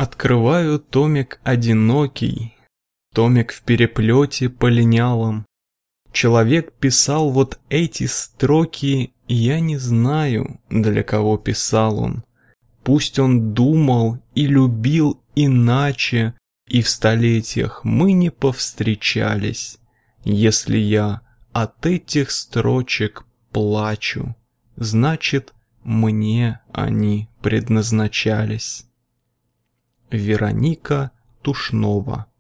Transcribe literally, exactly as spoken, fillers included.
Открываю томик одинокий, томик в переплете полинялом. Человек писал вот эти строки, и я не знаю, для кого писал он. Пусть он думал и любил иначе, и в столетиях мы не повстречались. Если я от этих строчек плачу, значит, мне они предназначались. Вероника Тушнова.